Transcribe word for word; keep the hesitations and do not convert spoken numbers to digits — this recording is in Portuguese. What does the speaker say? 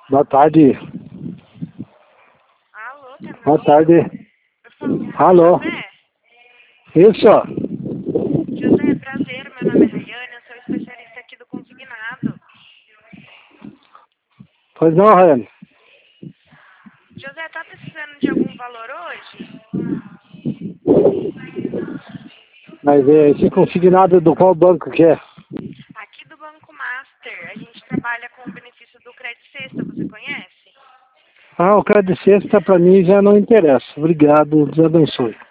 Boa tarde. Alô, tá me Boa ouvindo? tarde. Eu falo com Alô? José. Isso? José, prazer, meu nome é Rayane, eu sou especialista aqui do Consignado. Pois não, Ryan. José, tá precisando de algum valor hoje? Mas é, esse consignado do qual banco que é? Aqui do Banco Master, a gente trabalha com o benefício do Crédito Sexta, você conhece? Ah, o crédito sexta pra mim já não interessa. Obrigado, Deus abençoe.